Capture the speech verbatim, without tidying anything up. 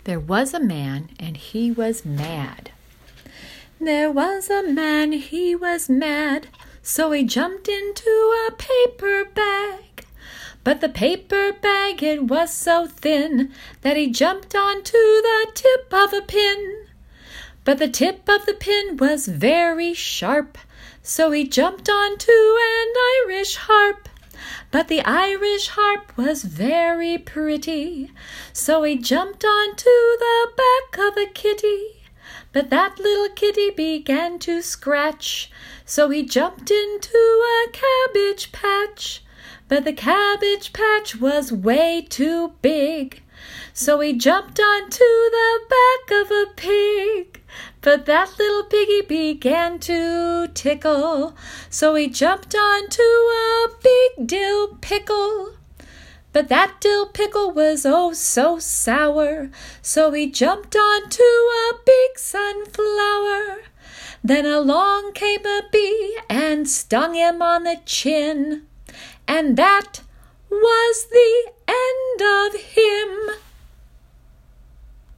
There was a man, and he was mad. There was a man, he was mad, so he jumped into a paper bag. But the paper bag, it was so thin that he jumped onto the tip of a pin. But the tip of the pin was very sharp, so he jumped onto an Irish harp. But the Irish harp was very pretty, so he jumped onto the back of a kitty. But that little kitty began to scratch, so he jumped into a cabbage patch. But the cabbage patch was way too big, so he jumped onto the back of a pig. But that little piggy began to tickle, so he jumped onto a big dill pickle. But that dill pickle was oh so sour, so he jumped onto a big sunflower. Then along came a bee and stung him on the chin. And that was the